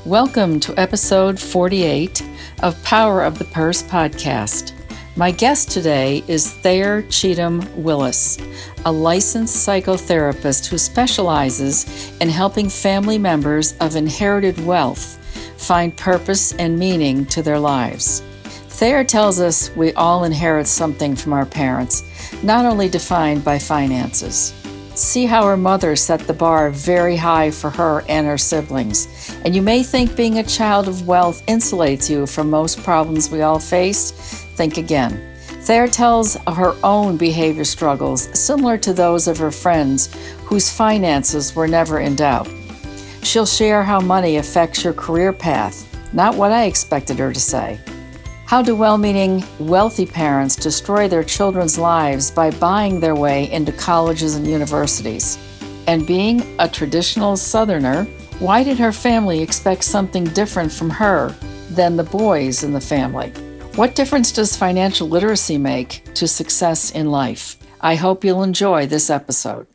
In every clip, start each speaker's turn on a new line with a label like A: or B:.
A: Welcome to episode 48 of Power of the Purse podcast. My guest today is Thayer Cheatham Willis, a licensed psychotherapist who specializes in helping family members of inherited wealth find purpose and meaning to their lives. Thayer tells us we all inherit something from our parents, not only defined by finances. See how her mother set the bar very high for her and her siblings. And you may think being a child of wealth insulates you from most problems we all face. Think again. Thayer tells of her own behavior struggles, similar to those of her friends whose finances were never in doubt. She'll share how money affects your career path, not what I expected her to say. How do well-meaning, wealthy parents destroy their children's lives by buying their way into colleges and universities? And being a traditional Southerner, why did her family expect something different from her than the boys in the family? What difference does financial literacy make to success in life? I hope you'll enjoy this episode.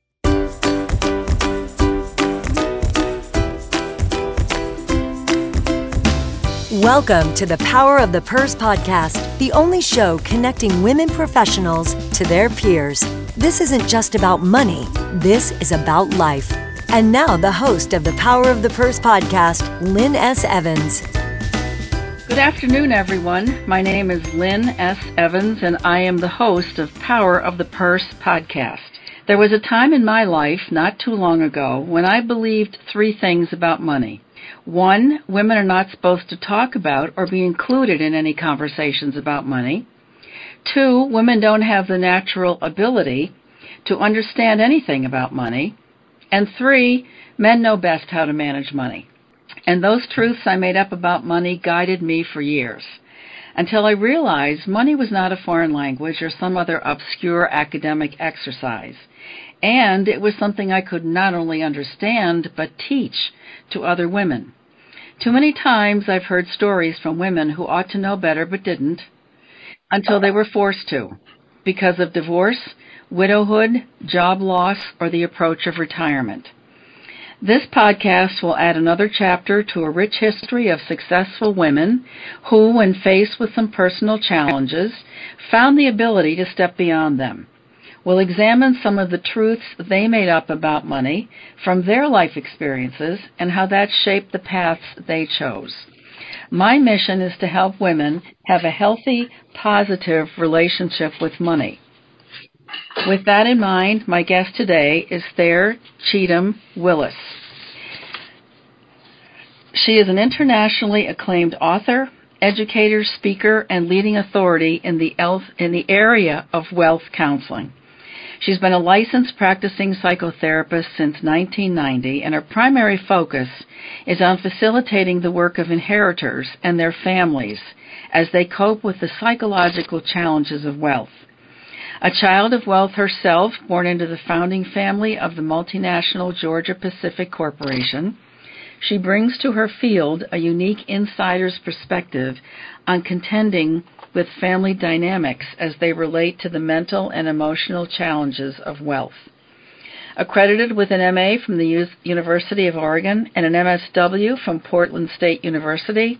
B: Welcome to the Power of the Purse podcast, the only show connecting women professionals to their peers. This isn't just about money. This is about life. And now the host of the Power of the Purse podcast, Lynn S. Evans.
A: Good afternoon, everyone. My name is Lynn S. Evans, and I am the host of Power of the Purse podcast. There was a time in my life, not too long ago, when I believed three things about money. 1, women are not supposed to talk about or be included in any conversations about money. 2, women don't have the natural ability to understand anything about money. And 3, men know best how to manage money. And those truths I made up about money guided me for years, until I realized money was not a foreign language or some other obscure academic exercise. And it was something I could not only understand, but teach to other women. Too many times I've heard stories from women who ought to know better but didn't, until they were forced to, because of divorce, widowhood, job loss, or the approach of retirement. This podcast will add another chapter to a rich history of successful women who, when faced with some personal challenges, found the ability to step beyond them. We'll examine some of the truths they made up about money from their life experiences and how that shaped the paths they chose. My mission is to help women have a healthy, positive relationship with money. With that in mind, my guest today is Thayer Cheatham Willis. She is an internationally acclaimed author, educator, speaker, and leading authority in the area of wealth counseling. She's been a licensed practicing psychotherapist since 1990, and her primary focus is on facilitating the work of inheritors and their families as they cope with the psychological challenges of wealth. A child of wealth herself, born into the founding family of the multinational Georgia-Pacific Corporation, she brings to her field a unique insider's perspective on contending with family dynamics as they relate to the mental and emotional challenges of wealth. Accredited with an MA from the University of Oregon and an MSW from Portland State University,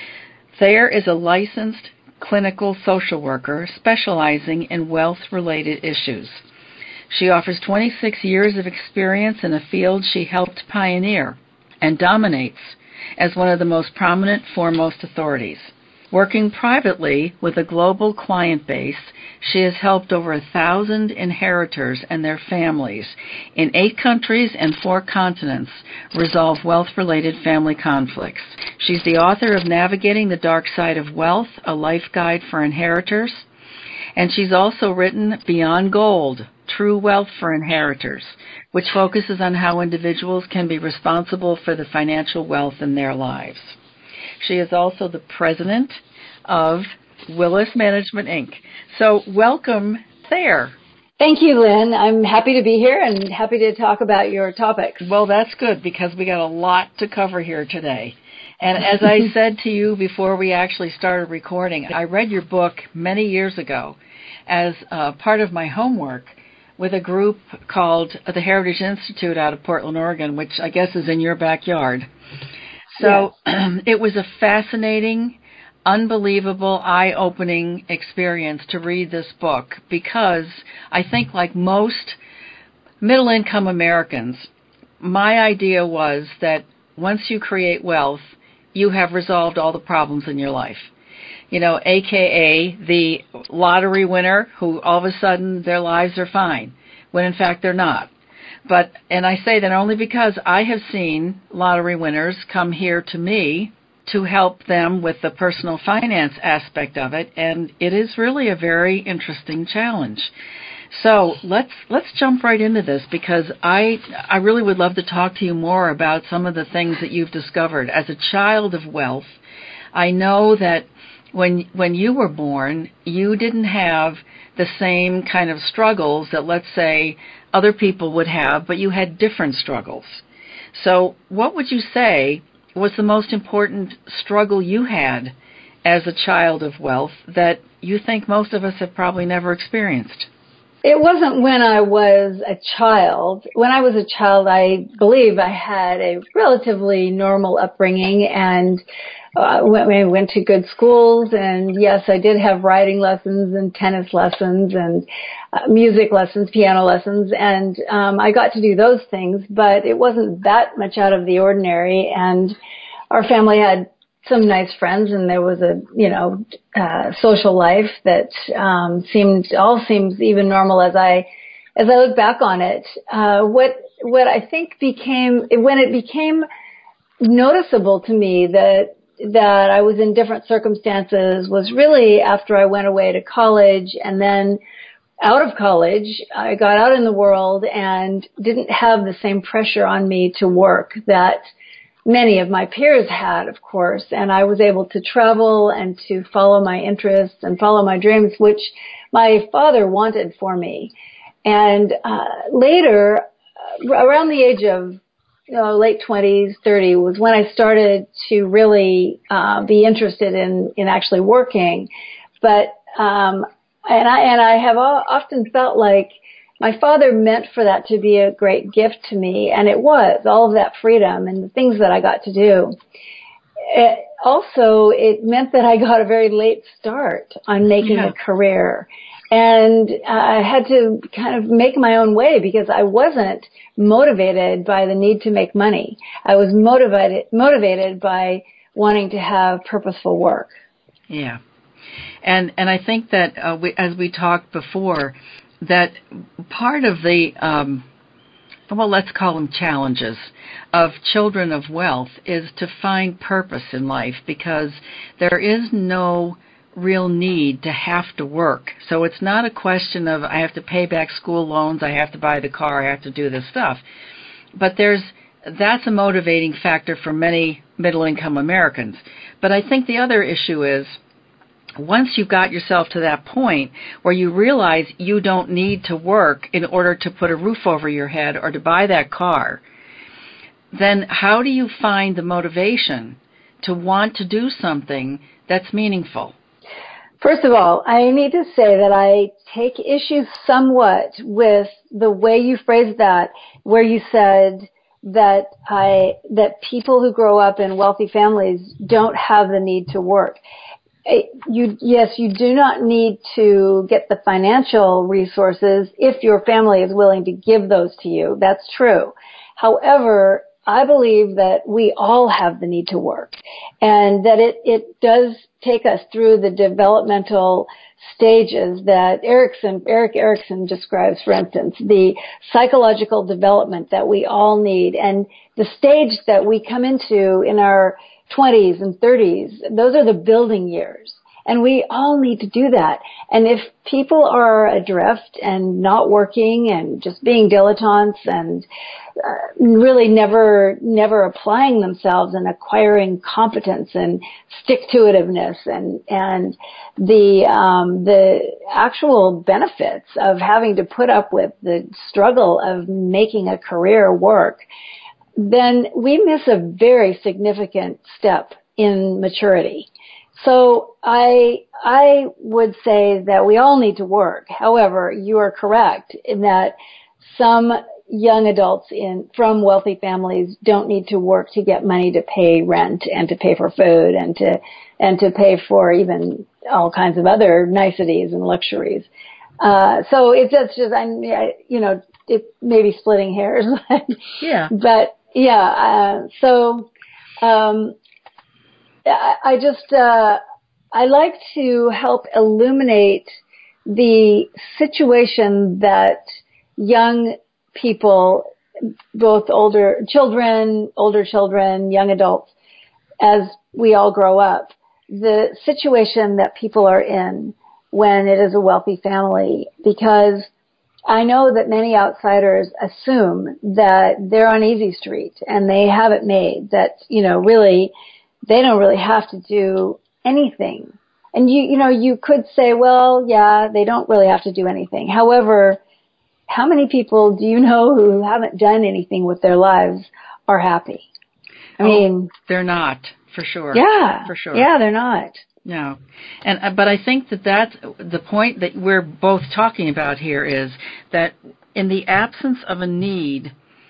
A: Thayer is a licensed clinical social worker specializing in wealth-related issues. She offers 26 years of experience in a field she helped pioneer and dominates as one of the most prominent, foremost authorities. Working privately with a global client base, she has helped over 1,000 inheritors and their families in 8 countries and 4 continents resolve wealth-related family conflicts. She's the author of Navigating the Dark Side of Wealth, a life guide for inheritors, and she's also written Beyond Gold, True Wealth for Inheritors, which focuses on how individuals can be responsible for the financial wealth in their lives. She is also the president of Willis Management, Inc. So welcome, Thayer.
C: Thank you, Lynn. I'm happy to be here and happy to talk about your topics.
A: Well, that's good because we got a lot to cover here today. And as I said to you before we actually started recording, I read your book many years ago as part of my homework with a group called the Heritage Institute out of Portland, Oregon, which I guess is in your backyard. So it was a fascinating, unbelievable, eye-opening experience to read this book because I think like most middle-income Americans, my idea was that once you create wealth, you have resolved all the problems in your life. You know, AKA the lottery winner who all of a sudden their lives are fine, when in fact they're not. And I say that only because I have seen lottery winners come here to me to help them with the personal finance aspect of it, and it is really a very interesting challenge. So let's jump right into this because I really would love to talk to you more about some of the things that you've discovered. As a child of wealth, I know that when you were born, you didn't have the same kind of struggles that, let's say, other people would have, but you had different struggles. So what would you say was the most important struggle you had as a child of wealth that you think most of us have probably never experienced?
C: It wasn't when I was a child. When I was a child, I believe I had a relatively normal upbringing and went to good schools. And yes, I did have writing lessons and tennis lessons and music lessons, piano lessons. And I got to do those things, but it wasn't that much out of the ordinary. And our family had some nice friends, and there was a, social life that seems even normal as I look back on it. What I think when it became noticeable to me that I was in different circumstances was really after I went away to college, and then out of college, I got out in the world and didn't have the same pressure on me to work that many of my peers had, of course, and I was able to travel and to follow my interests and follow my dreams, which my father wanted for me. And later, around the age of late 20s, 30, was when I started to really be interested in actually working. But and I have often felt like my father meant for that to be a great gift to me, and it was, all of that freedom and the things that I got to do. It meant that I got a very late start on making a career. And I had to kind of make my own way because I wasn't motivated by the need to make money. I was motivated by wanting to have purposeful work.
A: Yeah. And I think that as we talked before, that part of the, let's call them challenges of children of wealth is to find purpose in life because there is no real need to have to work. So it's not a question of I have to pay back school loans, I have to buy the car, I have to do this stuff. But that's a motivating factor for many middle-income Americans. But I think the other issue is once you've got yourself to that point where you realize you don't need to work in order to put a roof over your head or to buy that car, then how do you find the motivation to want to do something that's meaningful?
C: First of all, I need to say that I take issue somewhat with the way you phrased that, where you said that people who grow up in wealthy families don't have the need to work. You do not need to get the financial resources if your family is willing to give those to you. That's true. However, I believe that we all have the need to work, and that it does take us through the developmental stages that Erik Erikson describes, for instance, the psychological development that we all need, and the stage that we come into in our 20s and 30s, those are the building years. And we all need to do that. And if people are adrift and not working and just being dilettantes and really never applying themselves and acquiring competence and stick-to-itiveness and the actual benefits of having to put up with the struggle of making a career work, then we miss a very significant step in maturity. So I would say that we all need to work. However, you are correct in that some young adults from wealthy families don't need to work to get money to pay rent and to pay for food and to pay for even all kinds of other niceties and luxuries. So it's just it may be splitting hairs.
A: Yeah.
C: But yeah, I like to help illuminate the situation that young people, both older children, young adults, as we all grow up, the situation that people are in when it is a wealthy family, because I know that many outsiders assume that they're on easy street and they have it made, that, really, they don't really have to do anything. And you could say, well, yeah, they don't really have to do anything. However, how many people do you know who haven't done anything with their lives are happy? I mean,
A: they're not, for sure.
C: Yeah.
A: For sure.
C: Yeah, they're not.
A: No. But I think that's the point that we're both talking about here, is that in the absence of a need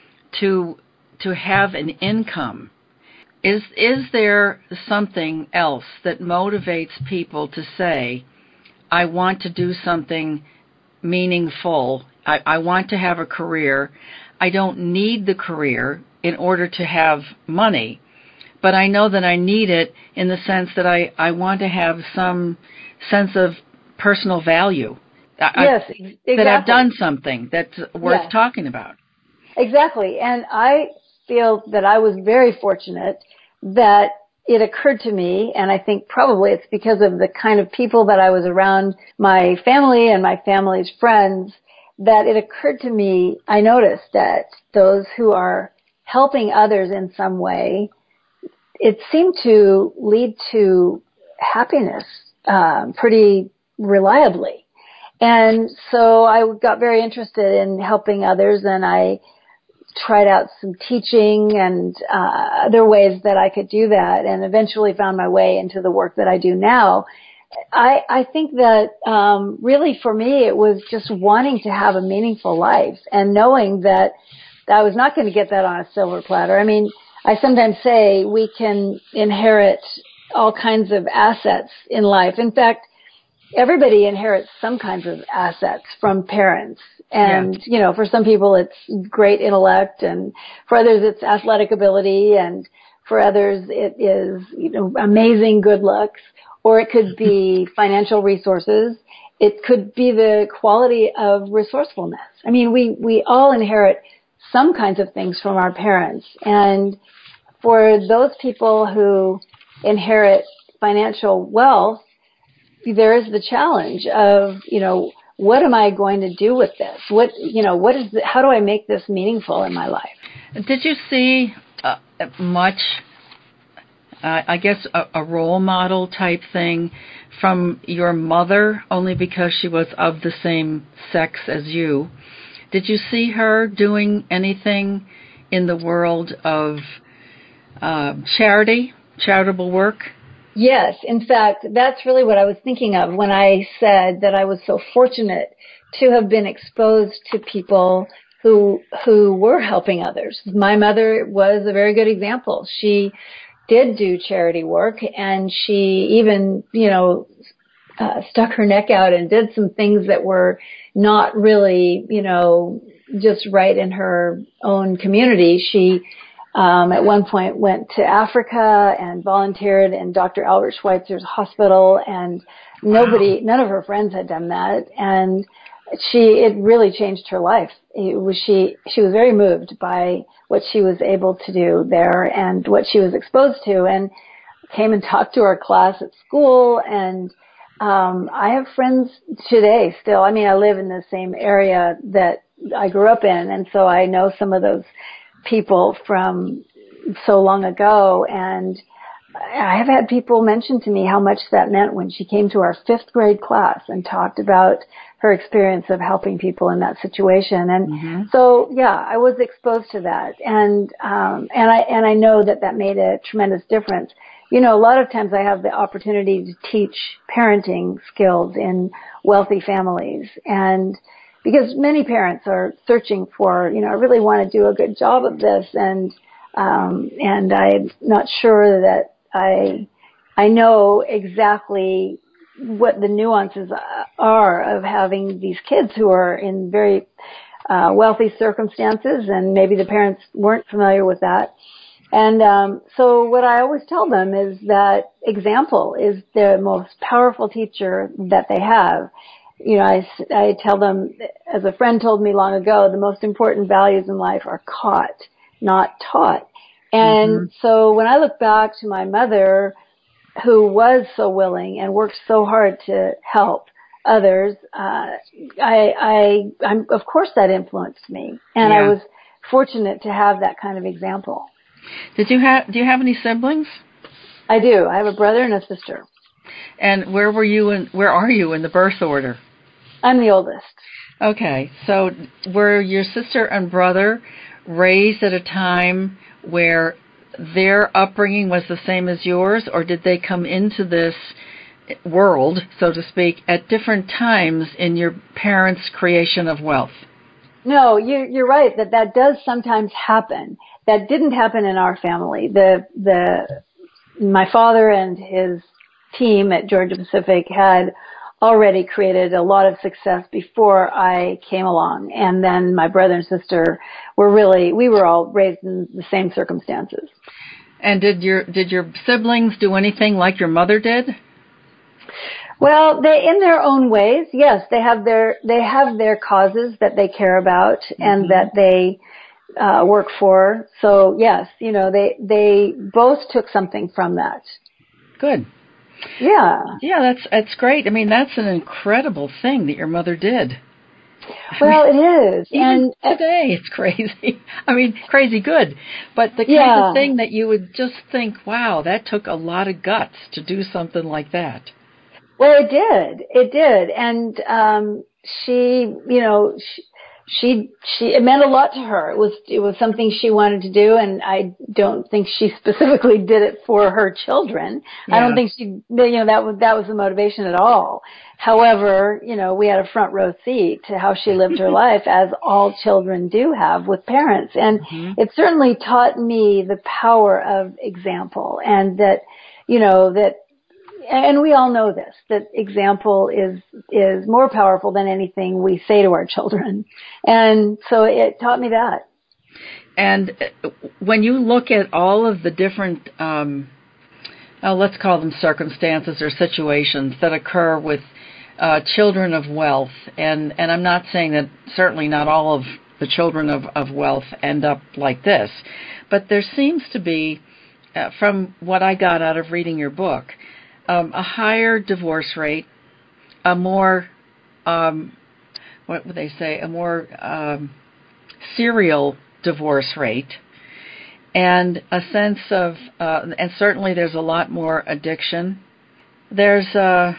A: to have an income, is there something else that motivates people to say, I want to do something meaningful, I want to have a career, I don't need the career in order to have money, but I know that I need it in the sense that I want to have some sense of personal value.
C: Yes, exactly.
A: That I've done something that's worth talking about.
C: Exactly. And I feel that I was very fortunate that it occurred to me, and I think probably it's because of the kind of people that I was around, my family and my family's friends, that it occurred to me, I noticed that those who are helping others in some way, it seemed to lead to happiness pretty reliably. And so I got very interested in helping others, and I tried out some teaching and other ways that I could do that, and eventually found my way into the work that I do now. I think that really for me it was just wanting to have a meaningful life and knowing that I was not going to get that on a silver platter. I mean, I sometimes say we can inherit all kinds of assets in life. In fact, everybody inherits some kinds of assets from parents. And, for some people it's great intellect, and for others it's athletic ability, and for others it is, amazing good looks, or it could be financial resources. It could be the quality of resourcefulness. I mean, we all inherit some kinds of things from our parents. And for those people who inherit financial wealth, there is the challenge of, what am I going to do with this? How do I make this meaningful in my life?
A: Did you see much, I guess, a role model type thing from your mother, only because she was of the same sex as you? Did you see her doing anything in the world of charitable work?
C: Yes. In fact, that's really what I was thinking of when I said that I was so fortunate to have been exposed to people who were helping others. My mother was a very good example. She did do charity work, and she even, stuck her neck out and did some things that were not really, just right in her own community. She at one point went to Africa and volunteered in Dr. Albert Schweitzer's hospital, and none of her friends had done that. And it really changed her life. She was very moved by what she was able to do there and what she was exposed to, and came and talked to our class at school. And I have friends today still. I mean, I live in the same area that I grew up in, and so I know some of those people from so long ago, and I have had people mention to me how much that meant when she came to our 5th grade class and talked about her experience of helping people in that situation. And so, I was exposed to that, and I know that made a tremendous difference. A lot of times I have the opportunity to teach parenting skills in wealthy families, and because many parents are searching for, I really want to do a good job of this, and I'm not sure that I know exactly what the nuances are of having these kids who are in very wealthy circumstances, and maybe the parents weren't familiar with that. And so what I always tell them is that example is the most powerful teacher that they have. I tell them, as a friend told me long ago, the most important values in life are caught, not taught. And so when I look back to my mother, who was so willing and worked so hard to help others, I'm of course that influenced me, and I was fortunate to have that kind of example.
A: Do you have any siblings?
C: I do. I have a brother and a sister.
A: And where are you in the birth order?
C: I'm the oldest.
A: Okay, so were your sister and brother raised at a time where their upbringing was the same as yours, or did they come into this world, so to speak, at different times in your parents' creation of wealth?
C: No, you're right that does sometimes happen. That didn't happen in our family. My father and his team at Georgia Pacific had already created a lot of success before I came along, and then my brother and sister we were all raised in the same circumstances.
A: And did your siblings do anything like your mother did?
C: Well, they, in their own ways, yes, they have their causes that they care about and that they work for. So yes, they both took something from that.
A: Good.
C: Yeah.
A: Yeah, that's great. I mean, that's an incredible thing that your mother did.
C: Well, it is.
A: Even today, it's crazy. I mean, crazy good. But the kind of thing that you would just think, wow, that took a lot of guts to do something like that.
C: Well, it did. It did. And it meant a lot to her. It was something she wanted to do, and I don't think she specifically did it for her children. Yeah. I don't think that was the motivation at all. However, we had a front row seat to how she lived her life, as all children do have with parents. And it certainly taught me the power of example, and that, and we all know this, that example is more powerful than anything we say to our children. And so it taught me that.
A: And when you look at all of the different, let's call them circumstances or situations that occur with children of wealth, and I'm not saying that certainly not all of the children of wealth end up like this, but there seems to be, from what I got out of reading your book, a higher divorce rate, a more, what would they say, a more serial divorce rate, and a sense of, and certainly there's a lot more addiction. There's a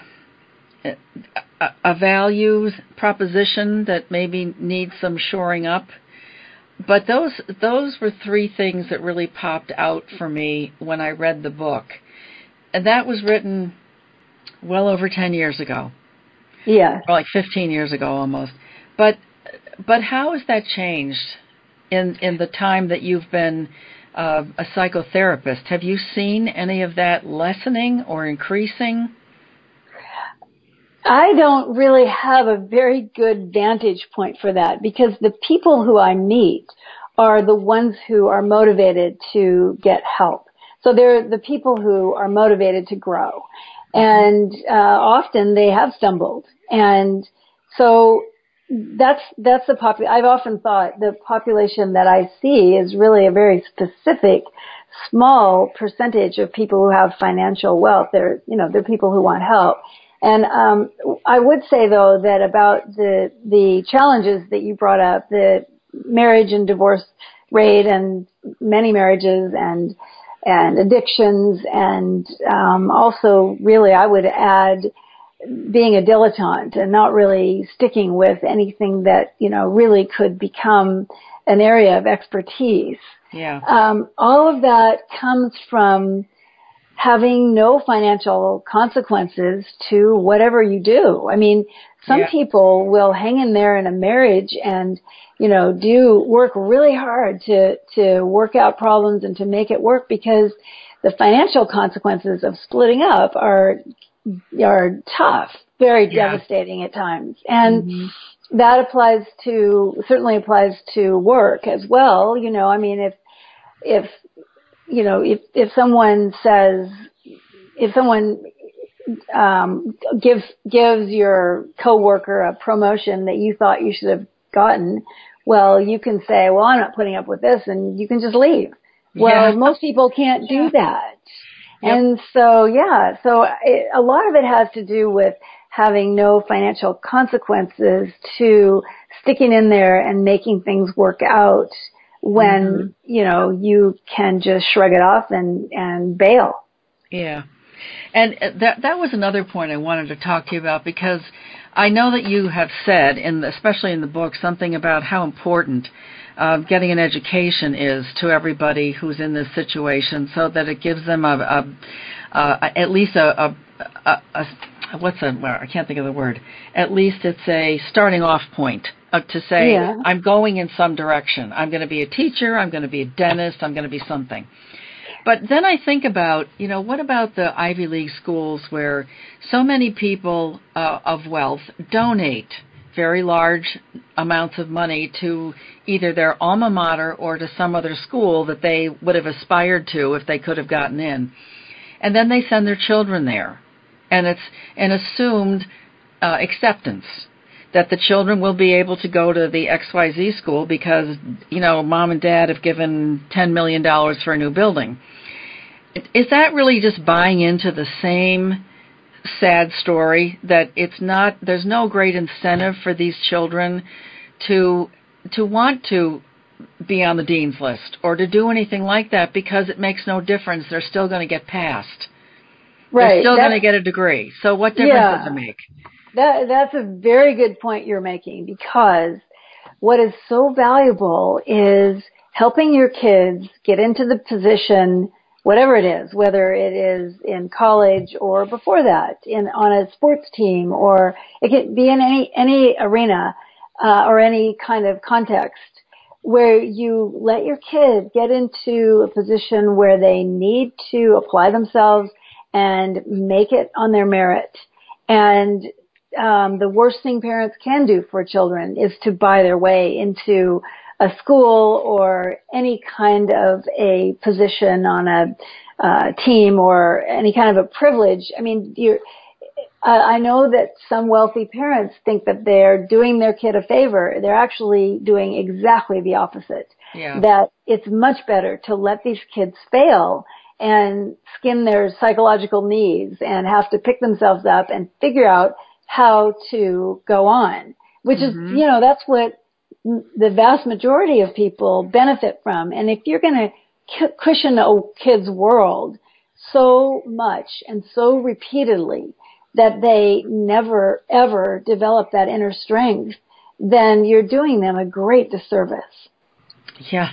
A: values proposition that maybe needs some shoring up. But those were three things that really popped out for me when I read the book. And that was written well over 10 years ago.
C: Yeah.
A: Or like 15 years ago almost. But how has that changed in the time that you've been a psychotherapist? Have you seen any of that lessening or increasing?
C: I don't really have a very good vantage point for that, because the people who I meet are the ones who are motivated to get help. So they're the people who are motivated to grow. And often they have stumbled. And so that's the I've often thought the population that I see is really a very specific, small percentage of people who have financial wealth. They're people who want help. And I would say, though, that about the challenges that you brought up, the marriage and divorce rate and many marriages and addictions, and also really I would add being a dilettante and not really sticking with anything that, really could become an area of expertise.
A: Yeah.
C: All of that comes from having no financial consequences to whatever you do. I mean, some people will hang in there in a marriage and, do work really hard to work out problems and to make it work, because the financial consequences of splitting up are tough, very devastating at times. And that certainly applies to work as well. I mean, if someone gives your coworker a promotion that you thought you should have gotten, well, you can say, well, I'm not putting up with this, and you can just leave. Well, most people can't do that. Yep. And so, a lot of it has to do with having no financial consequences to sticking in there and making things work out when, you can just shrug it off and bail.
A: Yeah. And that was another point I wanted to talk to you about, because I know that you have said, especially in the book, something about how important getting an education is to everybody who's in this situation, so that it gives them at least I can't think of the word. At least it's a starting off point to say, I'm going in some direction. I'm going to be a teacher. I'm going to be a dentist. I'm going to be something. But then I think about, what about the Ivy League schools where so many people of wealth donate very large amounts of money to either their alma mater or to some other school that they would have aspired to if they could have gotten in. And then they send their children there. And it's an assumed acceptance that the children will be able to go to the XYZ school because, mom and dad have given $10 million for a new building. Is that really just buying into the same sad story that there's no great incentive for these children to want to be on the dean's list or to do anything like that, because it makes no difference. They're still going to get passed. Right. They're still going to get a degree. So what difference does it make?
C: That's a very good point you're making, because what is so valuable is helping your kids get into the position, whatever it is, whether it is in college or before that, on a sports team, or it can be in any arena or any kind of context, where you let your kids get into a position where they need to apply themselves and make it on their merit. And the worst thing parents can do for children is to buy their way into a school or any kind of a position on a team or any kind of a privilege. I mean, I know that some wealthy parents think that they're doing their kid a favor. They're actually doing exactly the opposite. Yeah. That it's much better to let these kids fail and skin their psychological knees and have to pick themselves up and figure out how to go on, which is, that's what the vast majority of people benefit from. And if you're going to cushion a kid's world so much and so repeatedly that they never, ever develop that inner strength, then you're doing them a great disservice.
A: Yeah.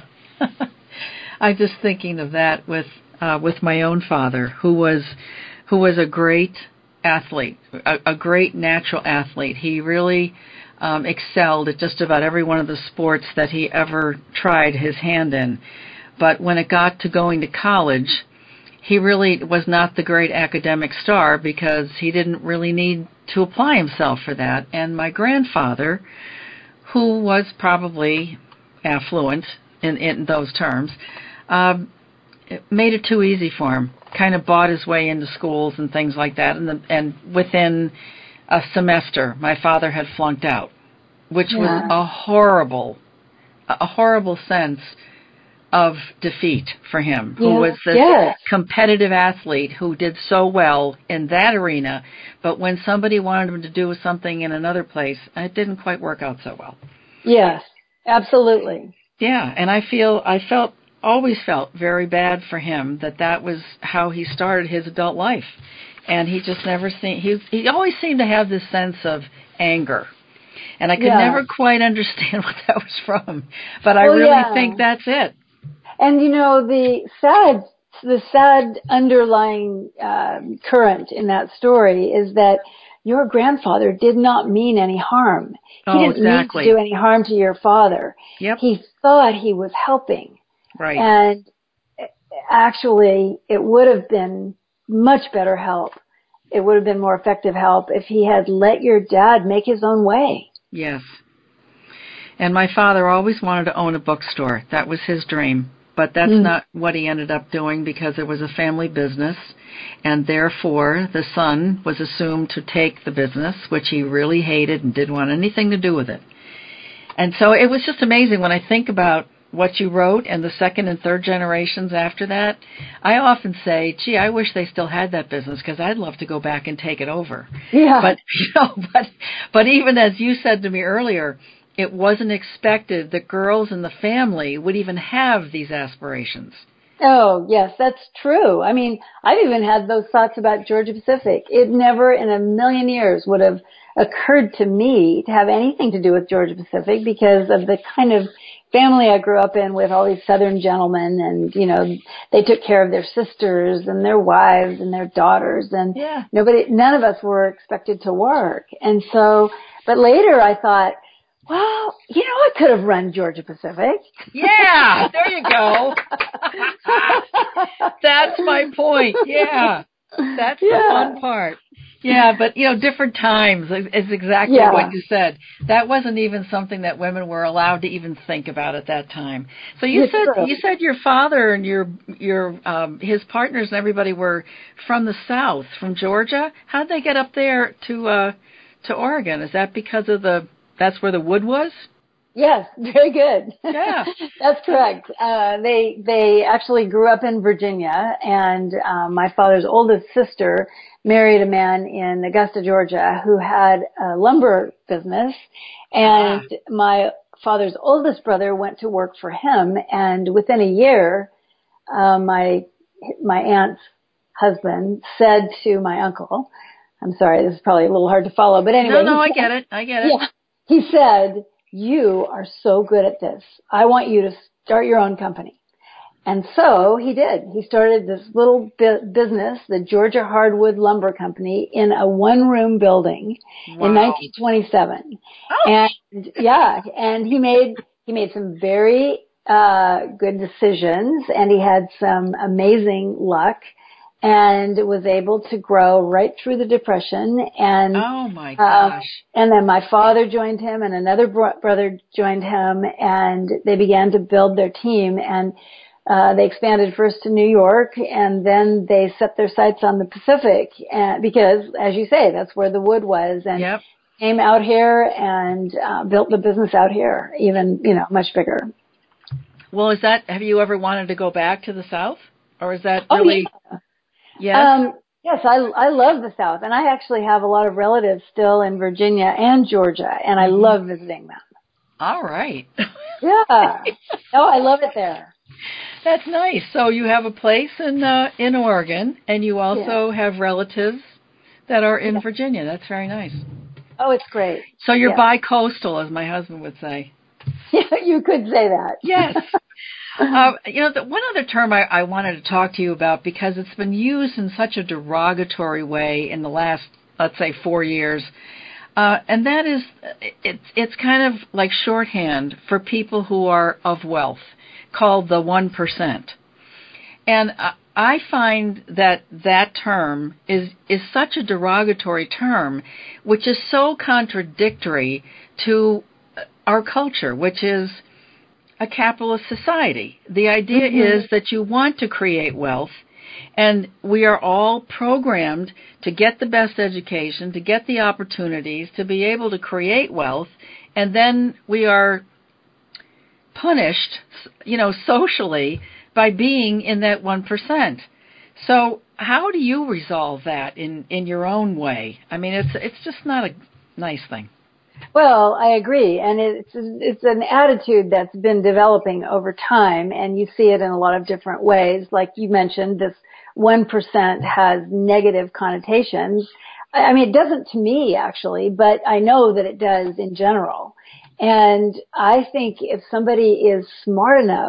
A: I'm just thinking of that with my own father, who was a great athlete, a great natural athlete. He really excelled at just about every one of the sports that he ever tried his hand in. But when it got to going to college, he really was not the great academic star because he didn't really need to apply himself for that. And my grandfather, who was probably affluent in those terms, made it too easy for him, kind of bought his way into schools and things like that. And within a semester, my father had flunked out, which was a horrible sense of defeat for him, who was this competitive athlete who did so well in that arena, but when somebody wanted him to do something in another place, it didn't quite work out so well.
C: Yes, absolutely.
A: Yeah, and I always felt very bad for him that was how he started his adult life. And he just never he always seemed to have this sense of anger. And I could never quite understand what that was from. But I really think that's it.
C: And the sad the sad underlying current in that story is that your grandfather did not mean any harm. He didn't
A: exactly.
C: mean to do any harm to your father.
A: Yep.
C: He thought he was helping.
A: Right.
C: And actually, it would have been much better help. It would have been more effective help if he had let your dad make his own way.
A: Yes. And my father always wanted to own a bookstore. That was his dream. But that's not what he ended up doing because it was a family business, and therefore the son was assumed to take the business, which he really hated and didn't want anything to do with it. And so it was just amazing when I think about what you wrote and the second and third generations after that. I often say, gee, I wish they still had that business because I'd love to go back and take it over.
C: Yeah.
A: But even as you said to me earlier, it wasn't expected that girls in the family would even have these aspirations.
C: Oh, yes, that's true. I mean, I've even had those thoughts about Georgia Pacific. It never in a million years would have occurred to me to have anything to do with Georgia Pacific because of the kind of family I grew up in with all these Southern gentlemen, and, you know, they took care of their sisters and their wives and their daughters, and none of us were expected to work. And so, but later I thought, well, you know, I could have run Georgia Pacific.
A: Yeah, there you go. That's my point. Yeah, that's the fun part. Yeah, but, you know, different times is exactly what you said. That wasn't even something that women were allowed to even think about at that time. So you said your father and your his partners and everybody were from the South, from Georgia. How'd they get up there to Oregon? Is that because of that's where the wood was?
C: Yes, very good.
A: Yeah.
C: That's correct. They actually grew up in Virginia, and my father's oldest sister married a man in Augusta, Georgia, who had a lumber business, and my father's oldest brother went to work for him, and within a year, my aunt's husband said to my uncle, I'm sorry, this is probably a little hard to follow, but anyway.
A: No, I get it.
C: Yeah, he said, you are so good at this. I want you to start your own company. And so he did. He started this little business, the Georgia Hardwood Lumber Company, in a one-room building in 1927. Oh. And he made some very good decisions, and he had some amazing luck, and was able to grow right through the Depression. And
A: oh my gosh!
C: And then my father joined him, and another brother joined him, and they began to build their team. And they expanded first to New York, and then they set their sights on the Pacific, because, as you say, that's where the wood was, and came out here and built the business out here, even much bigger.
A: Well, have you ever wanted to go back to the South, or is that really?
C: Oh, yeah. Yes, I love the South, and I actually have a lot of relatives still in Virginia and Georgia, and I love visiting them.
A: All right.
C: Yeah. Oh, I love it there.
A: That's nice. So you have a place in Oregon, and you also have relatives that are in Virginia. That's very nice.
C: Oh, it's great.
A: So you're bi-coastal, as my husband would say.
C: Yeah, you could say that.
A: Yes. One other term I wanted to talk to you about, because it's been used in such a derogatory way in the last, let's say, 4 years, and that is, it's kind of like shorthand for people who are of wealth, called the 1%. And I find that term is such a derogatory term, which is so contradictory to our culture, which is a capitalist society. The idea is that you want to create wealth, and we are all programmed to get the best education, to get the opportunities, to be able to create wealth, and then we are punished, socially by being in that 1%. So how do you resolve that in your own way? I mean, it's just not a nice thing.
C: Well, I agree, and it's an attitude that's been developing over time, and you see it in a lot of different ways. Like you mentioned, this 1% has negative connotations. I mean, it doesn't to me, actually, but I know that it does in general. And I think if somebody is smart enough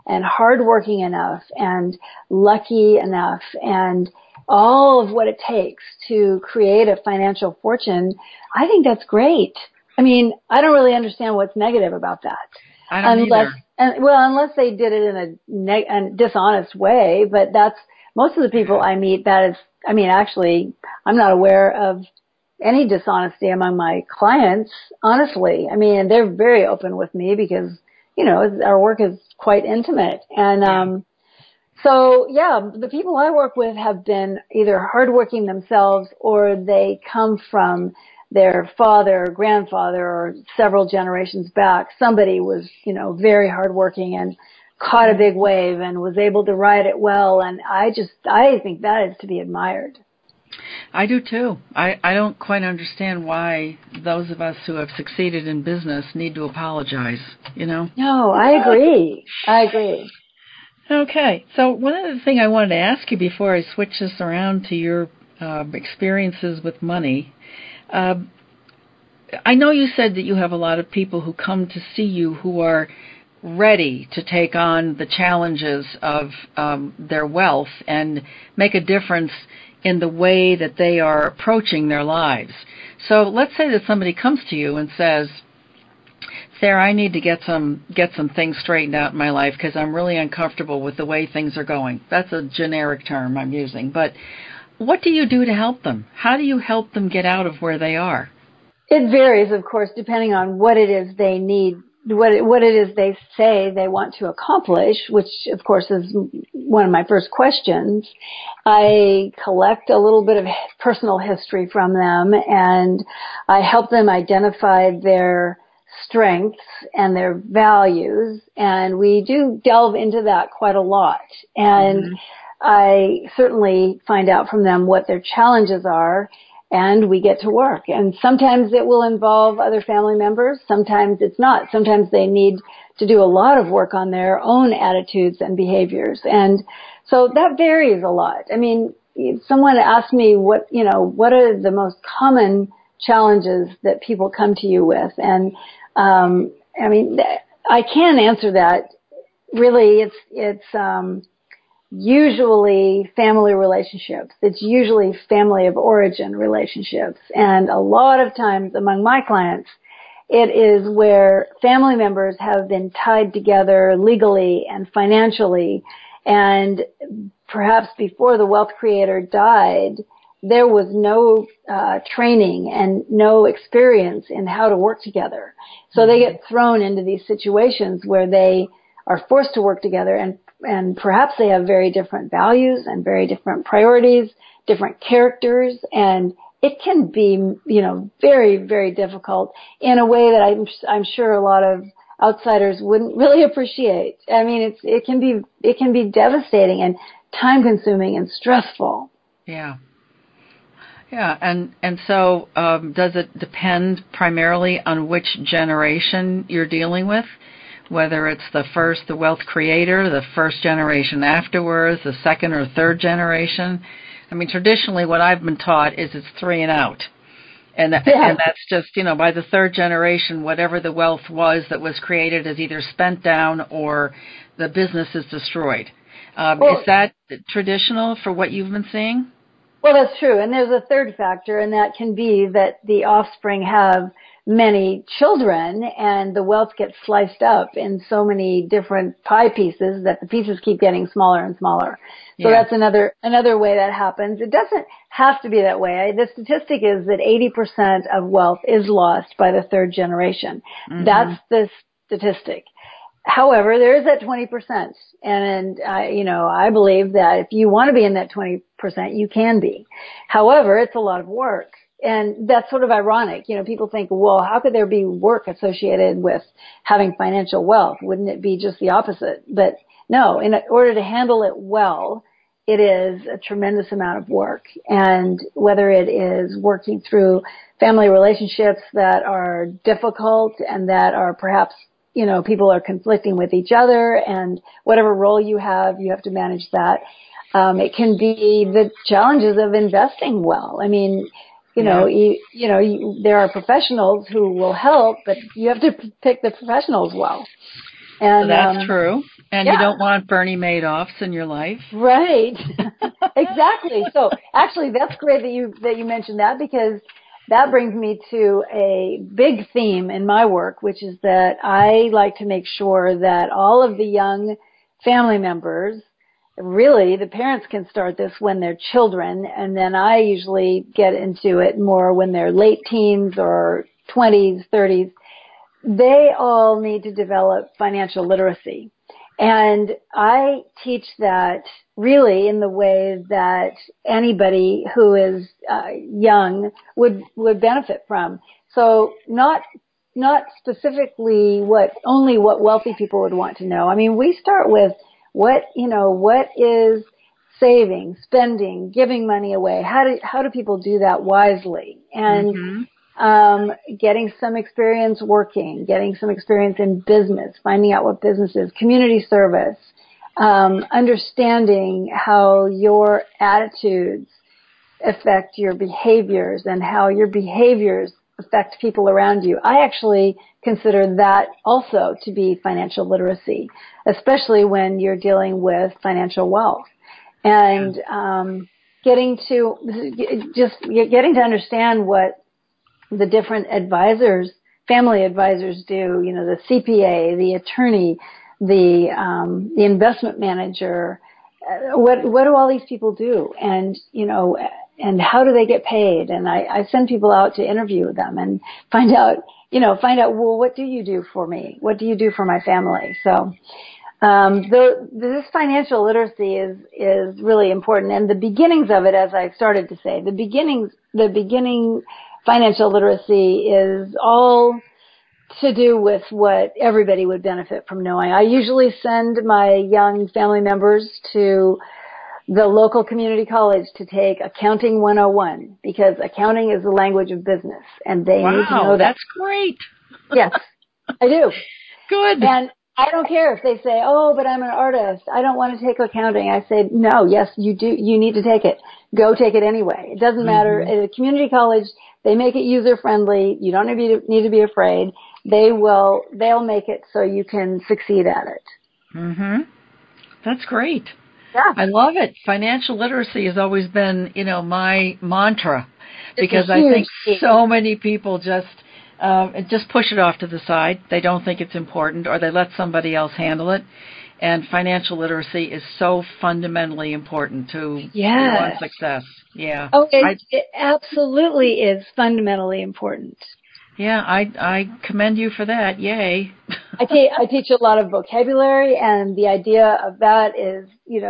C: and hardworking enough and lucky enough and all of what it takes to create a financial fortune, I think that's great. I mean, I don't really understand what's negative about that.
A: I don't either.
C: Unless they did it in a dishonest way, but that's most of the people I meet. That is, I mean, actually, I'm not aware of any dishonesty among my clients. Honestly, I mean, they're very open with me because our work is quite intimate, and so yeah, the people I work with have been either hardworking themselves or they come from their father or grandfather or several generations back. Somebody was, very hardworking and caught a big wave and was able to ride it well. And I think that is to be admired.
A: I do too. I don't quite understand why those of us who have succeeded in business need to apologize,
C: No, I agree.
A: Okay. So one other thing I wanted to ask you before I switch this around to your experiences with money. I know you said that you have a lot of people who come to see you who are ready to take on the challenges of their wealth and make a difference in the way that they are approaching their lives. So let's say that somebody comes to you and says, Sarah, I need to get some things straightened out in my life because I'm really uncomfortable with the way things are going. That's a generic term I'm using. But what do you do to help them? How do you help them get out of where they are?
C: It varies, of course, depending on what it is they need, what it is they say they want to accomplish, which, of course, is one of my first questions. I collect a little bit of personal history from them, and I help them identify their strengths and their values, and we do delve into that quite a lot. And I certainly find out from them what their challenges are, and we get to work. And sometimes it will involve other family members. Sometimes it's not. Sometimes they need to do a lot of work on their own attitudes and behaviors. And so that varies a lot. I mean, if someone asked me what are the most common challenges that people come to you with? And, I mean, I can answer that. Really, it's usually family relationships. It's usually family of origin relationships. And a lot of times among my clients, it is where family members have been tied together legally and financially. And perhaps before the wealth creator died, there was no training and no experience in how to work together. So they get thrown into these situations where they are forced to work together, and perhaps they have very different values and very different priorities, different characters, and it can be, very, very difficult in a way that I'm sure a lot of outsiders wouldn't really appreciate. I mean, it can be devastating and time consuming and stressful.
A: Yeah. Yeah, and so does it depend primarily on which generation you're dealing with? Whether it's the wealth creator, the first generation afterwards, the second or third generation. I mean, traditionally what I've been taught is it's 3 and out. And that's just, by the third generation, whatever the wealth was that was created is either spent down or the business is destroyed. Is that traditional for what you've been seeing?
C: Well, that's true. And there's a third factor, and that can be that the offspring have many children and the wealth gets sliced up in so many different pie pieces that the pieces keep getting smaller and smaller. So that's another way that happens. It doesn't have to be that way. The statistic is that 80% of wealth is lost by the third generation. Mm-hmm. That's the statistic. However, there is that 20%. And I believe that if you want to be in that 20%, you can be. However, it's a lot of work. And that's sort of ironic. People think, well, how could there be work associated with having financial wealth? Wouldn't it be just the opposite? But no, in order to handle it well, it is a tremendous amount of work. And whether it is working through family relationships that are difficult and that are perhaps, people are conflicting with each other, and whatever role you have to manage that. It can be the challenges of investing well. I mean, there are professionals who will help, but you have to pick the professionals well. And
A: That's true. And you
C: yeah.
A: don't want Bernie Madoffs in your life.
C: Right. Exactly. So actually, that's great that you mentioned that, because that brings me to a big theme in my work, which is that I like to make sure that all of the young family members, really the parents can start this when they're children, and then I usually get into it more when they're late teens or 20s, 30s. They all need to develop financial literacy. And I teach that really in the way that anybody who is young would benefit from. So not specifically only what wealthy people would want to know. I mean, we start with what is saving, spending, giving money away. How do people do that wisely? And getting some experience working, getting some experience in business, finding out what business is, community service, understanding how your attitudes affect your behaviors and how your behaviors affect people around you. I actually consider that also to be financial literacy, especially when you're dealing with financial wealth. And getting to understand what the different advisors, family advisors do, the CPA, the attorney, the investment manager, what do all these people do? And, and how do they get paid? And I send people out to interview them and find out, well, what do you do for me? What do you do for my family? So, this financial literacy is really important. And the beginnings of it, as I started to say, the beginning financial literacy is all to do with what everybody would benefit from knowing. I usually send my young family members to the local community college to take Accounting 101, because accounting is the language of business, and they need to know that.
A: That's great.
C: Yes, I do.
A: Good.
C: And I don't care if they say, oh, but I'm an artist, I don't want to take accounting. I say, no, yes, you do. You need to take it. Go take it anyway. It doesn't matter. At a community college, they make it user-friendly. You don't need to be afraid. They'll make it so you can succeed at it.
A: That's great.
C: Yeah.
A: I love it. Financial literacy has always been, my mantra, because I think so many people just push it off to the side. They don't think it's important, or they let somebody else handle it. And financial literacy is so fundamentally important to one's success. Yeah.
C: Oh, it absolutely is fundamentally important.
A: Yeah, I commend you for that. Yay.
C: I teach a lot of vocabulary, and the idea of that is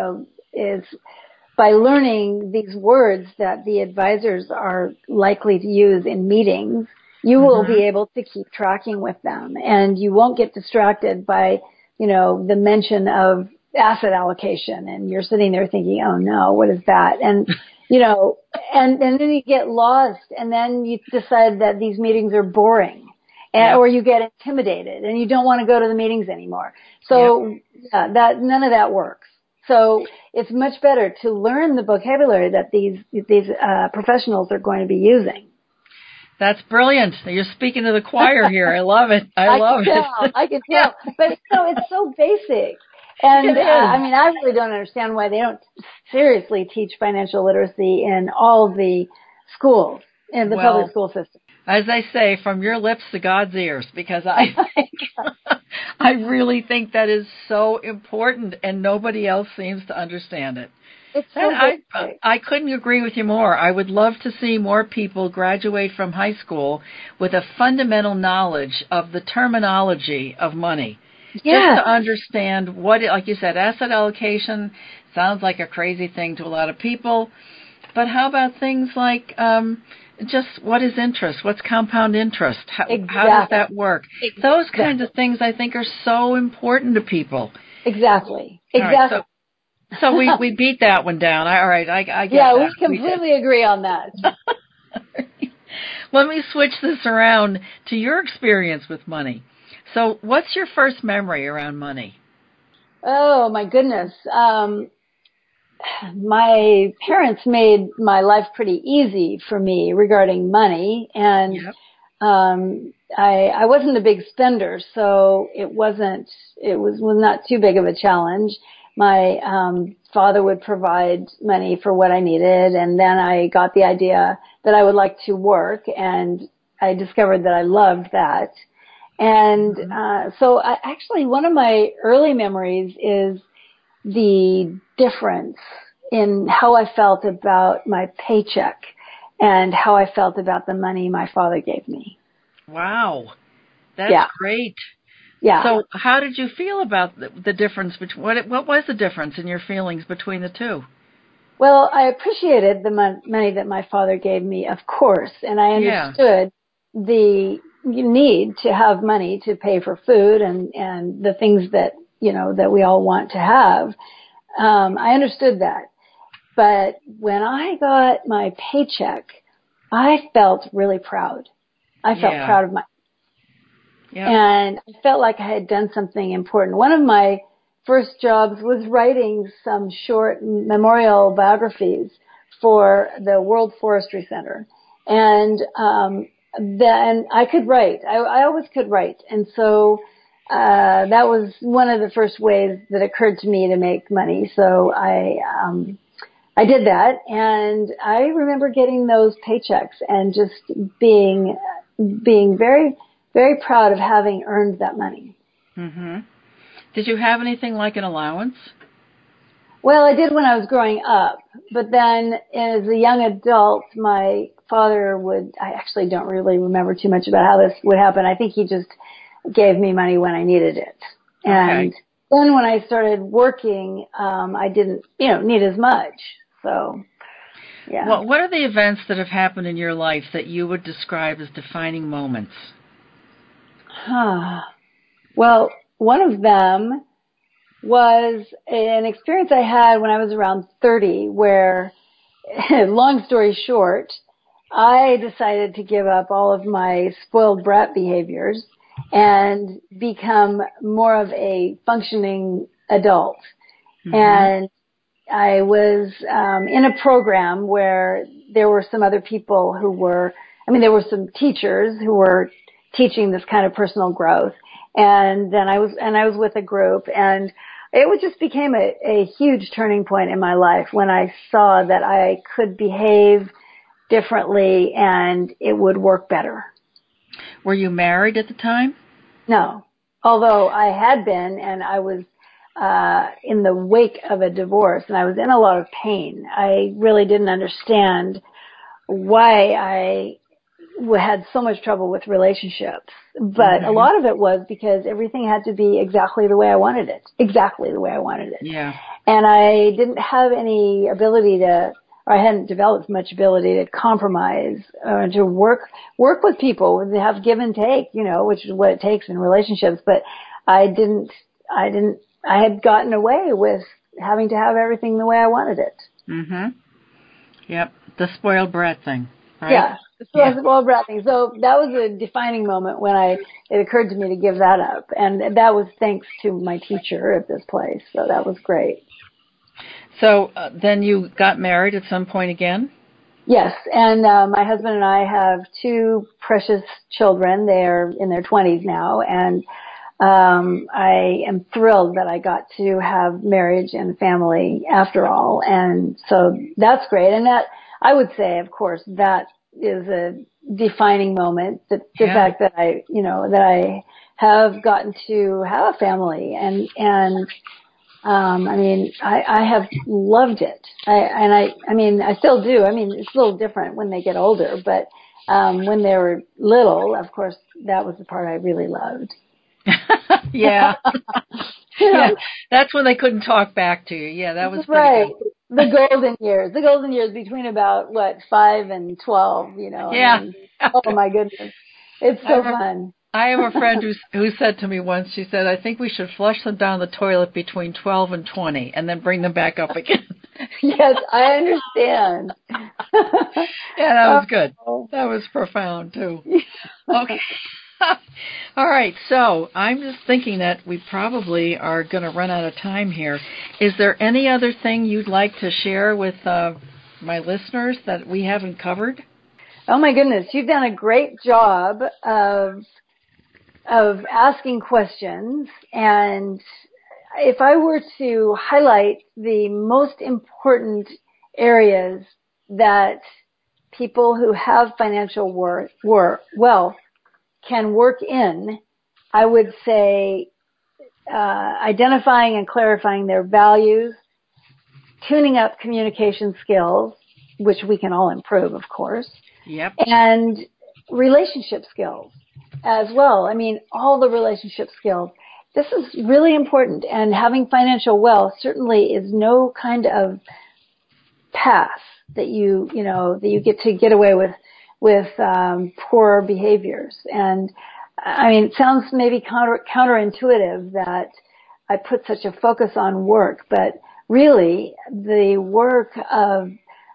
C: by learning these words that the advisors are likely to use in meetings, you will be able to keep tracking with them, and you won't get distracted by, the mention of asset allocation, and you're sitting there thinking, oh no, what is that? And, and then you get lost, and then you decide that these meetings are boring, or you get intimidated and you don't want to go to the meetings anymore. So none of that works. So it's much better to learn the vocabulary that these professionals are going to be using.
A: That's brilliant. You're speaking to the choir here. I love it. I love it.
C: I can tell. But it's so basic. And I really don't understand why they don't seriously teach financial literacy in all the schools, in the public school system.
A: As I say, from your lips to God's ears, because I really think that is so important, and nobody else seems to understand it.
C: It's so basic.
A: I couldn't agree with you more. I would love to see more people graduate from high school with a fundamental knowledge of the terminology of money. Just to understand like you said, asset allocation sounds like a crazy thing to a lot of people. But how about things like just what is interest? What's compound interest? How does that work? Those kinds of things I think are so important to people.
C: Exactly.
A: Right, so we beat that one down. All right, I get that.
C: Yeah, we completely agree on that.
A: Let me switch this around to your experience with money. So what's your first memory around money?
C: Oh, my goodness. My parents made my life pretty easy for me regarding money. And I wasn't a big spender, so it was not too big of a challenge. My father would provide money for what I needed, and then I got the idea that I would like to work, and I discovered that I loved that. And actually, one of my early memories is the difference in how I felt about my paycheck and how I felt about the money my father gave me.
A: Wow. That's great.
C: Yeah.
A: So how did you feel about the difference between, what was the difference in your feelings between the two?
C: Well, I appreciated the money that my father gave me, of course, and I understood the need to have money to pay for food and the things that, that we all want to have. I understood that. But when I got my paycheck, I felt really proud. I felt proud of myself. Yep. And I felt like I had done something important. One of my first jobs was writing some short memorial biographies for the World Forestry Center. And then I could write. I always could write. And so that was one of the first ways that occurred to me to make money. So I did that, and I remember getting those paychecks and just being very, very proud of having earned that money.
A: Mm-hmm. Did you have anything like an allowance?
C: Well, I did when I was growing up, but then as a young adult, my father I actually don't really remember too much about how this would happen. I think he just gave me money when I needed it. And then when I started working, I didn't, need as much. So, yeah.
A: Well, what are the events that have happened in your life that you would describe as defining moments?
C: Well, one of them was an experience I had when I was around 30 where, long story short, I decided to give up all of my spoiled brat behaviors and become more of a functioning adult. Mm-hmm. And I was in a program where there were some other people there were some teachers who were teaching this kind of personal growth. And then I was with a group, and it just became a huge turning point in my life when I saw that I could behave differently and it would work better.
A: Were you married at the time?
C: No, although I had been, and I was in the wake of a divorce, and I was in a lot of pain. I really didn't understand why I had so much trouble with relationships. But a lot of it was because everything had to be exactly the way I wanted it. Exactly the way I wanted it.
A: Yeah. And
C: I didn't have any ability I hadn't developed much ability to compromise or to work with people, to have give and take, which is what it takes in relationships. But I had gotten away with having to have everything the way I wanted it.
A: Mm-hmm. Yep. The spoiled brat thing, right?
C: Yeah. The spoiled brat thing. So that was a defining moment when it occurred to me to give that up. And that was thanks to my teacher at this place. So that was great.
A: So then you got married at some point again?
C: Yes. And my husband and I have two precious children. They're in their 20s now. And I am thrilled that I got to have marriage and family after all. And so that's great. And that, I would say, of course, that is a defining moment, the fact that I have gotten to have a family and I have loved it. I still do. It's a little different when they get older, but when they were little, of course, that was the part I really loved.
A: Yeah. Yeah. That's when they couldn't talk back to you. Yeah, that was
C: right.
A: Good.
C: The golden years between about 5 and 12,
A: Yeah.
C: Oh my goodness. It's so fun.
A: I have a friend who said to me once, she said, I think we should flush them down the toilet between 12 and 20 and then bring them back up again.
C: Yes, I understand.
A: Yeah, that was good. That was profound, too. Okay. All right, so I'm just thinking that we probably are going to run out of time here. Is there any other thing you'd like to share with my listeners that we haven't covered?
C: Oh, my goodness. You've done a great job of of asking questions. And if I were to highlight the most important areas that people who have financial wealth can work in, I would say identifying and clarifying their values, tuning up communication skills, which we can all improve, of course,
A: Yep.
C: and relationship skills as well. I mean, all the relationship skills. This is really important, and having financial wealth certainly is no kind of pass that you get away with poor behaviors. And I mean, it sounds maybe counterintuitive that I put such a focus on work, but really the work of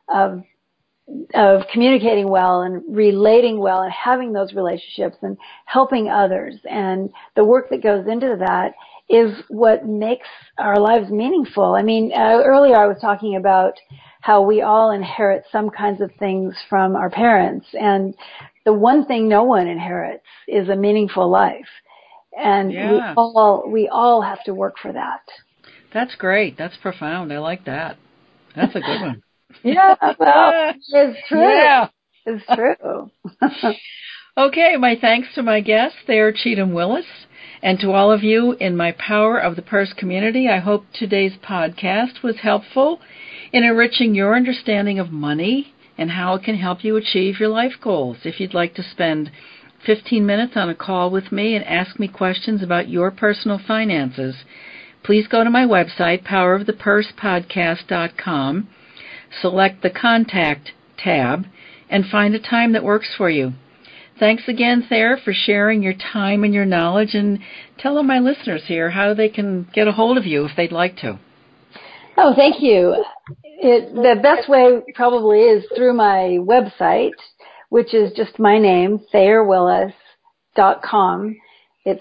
C: communicating well and relating well and having those relationships and helping others, and the work that goes into that is what makes our lives meaningful. I mean, earlier I was talking about how we all inherit some kinds of things from our parents, and the one thing no one inherits is a meaningful life. And
A: Yeah.
C: we all have to work for that.
A: That's great. That's profound. I like that. That's a good one.
C: Yeah, well, it's true.
A: Yeah.
C: It's true.
A: Okay, my thanks to my guest, Thayer Cheatham Willis, and to all of you in my Power of the Purse community. I hope today's podcast was helpful in enriching your understanding of money and how it can help you achieve your life goals. If you'd like to spend 15 minutes on a call with me and ask me questions about your personal finances, please go to my website, powerofthepursepodcast.com, select the Contact tab, and find a time that works for you. Thanks again, Thayer, for sharing your time and your knowledge, and tell my listeners here how they can get a hold of you if they'd like to.
C: Oh, thank you. The best way probably is through my website, which is just my name, ThayerWillis.com. It's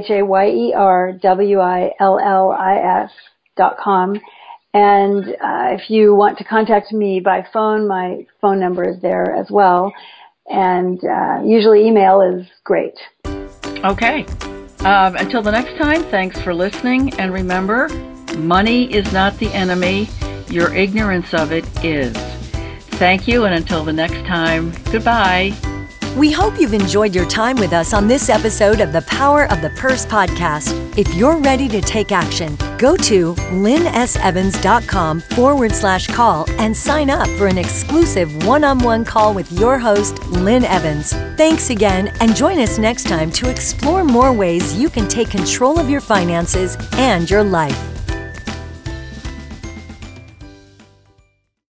C: ThayerWillis.com. And if you want to contact me by phone, my phone number is there as well. And usually email is great.
A: Okay. Until the next time, thanks for listening. And remember, money is not the enemy. Your ignorance of it is. Thank you, and until the next time, goodbye.
B: We hope you've enjoyed your time with us on this episode of the Power of the Purse podcast. If you're ready to take action, go to lynnSevans.com/call and sign up for an exclusive one-on-one call with your host, Lynn Evans. Thanks again, and join us next time to explore more ways you can take control of your finances and your life.